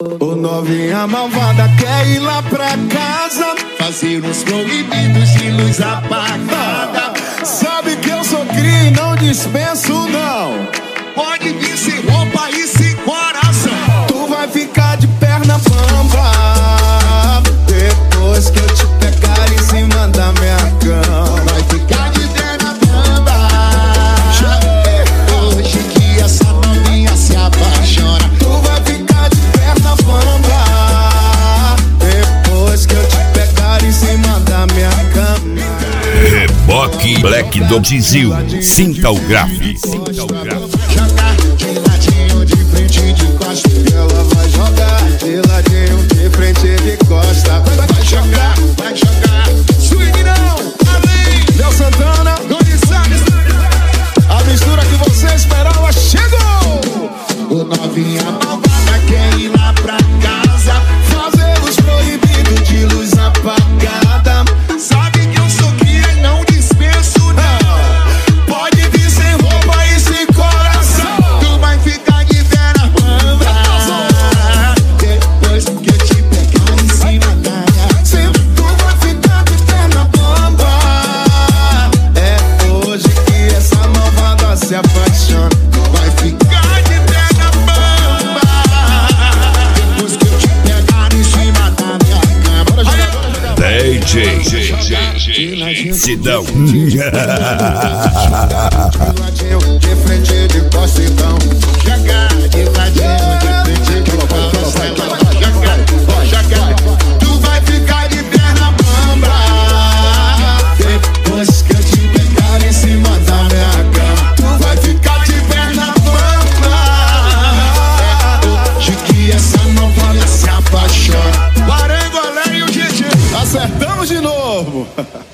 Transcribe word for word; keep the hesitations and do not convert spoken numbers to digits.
Ô novinha malvada quer ir lá pra casa fazer uns proibidos de luz apagada. Sabe que eu sou cria e não dispenso não. Pode vir sem roupa e sem coração. Tu vai ficar de perna bamba depois que eu te pegar em cima da minha cama. Vai ficar de perna bamba hoje que essa novinha se apaixona. Tu vai ficar de perna bamba depois que eu te pegar em cima da minha cama. Reboque Black do Dizil. Sinta o grave. Jogar de ladinho, de frente, de costa. Ela vai jogar de ladinho, de frente, de costa. Vai, vai jogar, vai jogar. Swing não, além. Léo Santana, Doni Salles. a mistura que você esperava chegou. O novinha malvada quer ir lá pra casa Fazer os proibidos de luz apagada. Sabe que eu sou cria e não dispenso não. Pode vir sem roupa e sem coração. Tu vai ficar de perna bamba depois que eu te pegar em cima da minha. Sim, tu vai ficar de perna bamba. É hoje que essa malvada se apaixona. Vai ficar de perna bamba depois que eu te pegar em cima da minha cama. D J Sidão. De ladinho, de frente, de costa então. Jogar de ladinho, de frente, de costa. Jogar, jogar. Tu vai ficar de perna bamba depois que eu te pegar em cima da minha cama. Tu vai ficar de perna bamba Hoje que essa novela se apaixona. Guarangolé e o G G. Acertamos de novo.